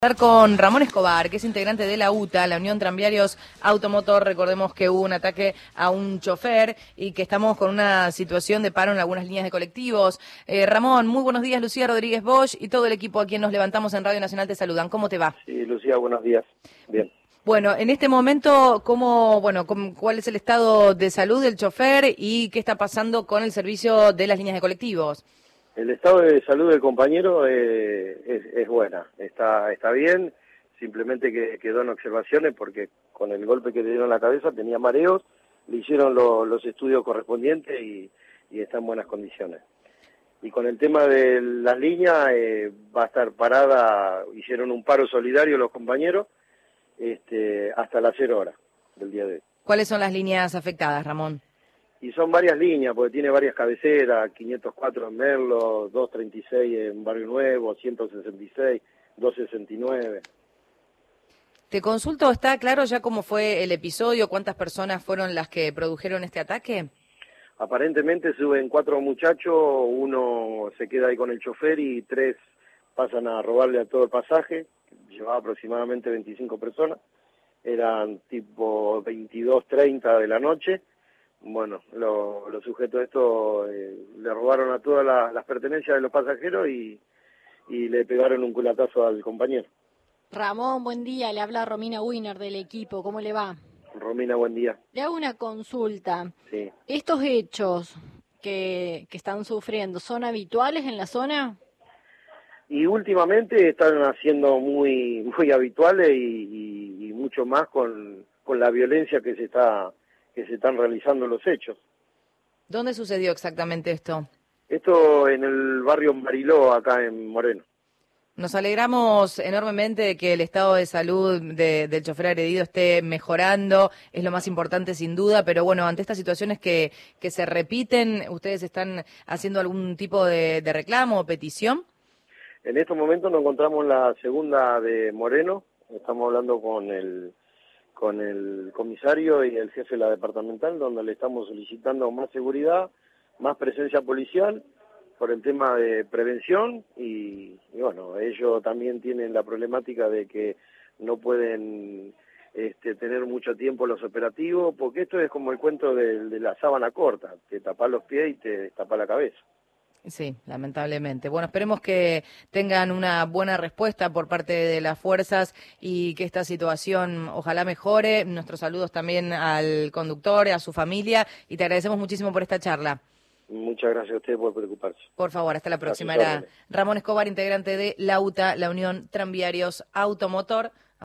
Estar con Ramón Escobar, que es integrante de la UTA, la Unión Tranviarios Automotor. Recordemos que hubo un ataque a un chofer y que estamos con una situación de paro en algunas líneas de colectivos. Ramón, muy buenos días. Lucía Rodríguez Bosch y todo el equipo a quien nos levantamos en Radio Nacional te saludan. ¿Cómo te va? Sí, Lucía, buenos días. Bien. Bueno, en este momento, ¿cuál es el estado de salud del chofer y qué está pasando con el servicio de las líneas de colectivos? El estado de salud del compañero es buena, está bien, simplemente que quedó en observaciones porque con el golpe que le dieron en la cabeza tenía mareos, le hicieron los estudios correspondientes y está en buenas condiciones. Y con el tema de las líneas, va a estar parada, hicieron un paro solidario los compañeros hasta las 0 horas del día de hoy. ¿Cuáles son las líneas afectadas, Ramón? Y son varias líneas, porque tiene varias cabeceras, 504 en Merlo, 236 en Barrio Nuevo, 166, 269. Te consulto, ¿está claro ya cómo fue el episodio? ¿Cuántas personas fueron las que produjeron este ataque? Aparentemente suben 4 muchachos, uno se queda ahí con el chofer y 3 pasan a robarle a todo el pasaje, llevaba aproximadamente 25 personas, eran tipo 22, 30 de la noche. Bueno, los sujetos estos le robaron a todas las pertenencias de los pasajeros y le pegaron un culatazo al compañero. Ramón, buen día. Le habla Romina Wiener del equipo. ¿Cómo le va? Romina, buen día. Le hago una consulta. Sí. ¿Estos hechos que están sufriendo son habituales en la zona? Y últimamente están haciendo muy habituales y mucho más con la violencia que se están realizando los hechos. ¿Dónde sucedió exactamente esto? Esto en el barrio Mariló, acá en Moreno. Nos alegramos enormemente de que el estado de salud del chofer agredido esté mejorando, es lo más importante sin duda, pero bueno, ante estas situaciones que se repiten, ¿ustedes están haciendo algún tipo de reclamo o petición? En estos momentos nos encontramos en la segunda de Moreno, estamos hablando con el comisario y el jefe de la departamental, donde le estamos solicitando más seguridad, más presencia policial por el tema de prevención y bueno, ellos también tienen la problemática de que no pueden tener mucho tiempo los operativos, porque esto es como el cuento de la sábana corta, te tapás los pies y te tapás la cabeza. Sí, lamentablemente. Bueno, esperemos que tengan una buena respuesta por parte de las fuerzas y que esta situación ojalá mejore. Nuestros saludos también al conductor, a su familia y te agradecemos muchísimo por esta charla. Muchas gracias a usted por preocuparse. Por favor, hasta la próxima. Era Ramón Escobar, integrante de la UTA, la Unión Tranviarios Automotor.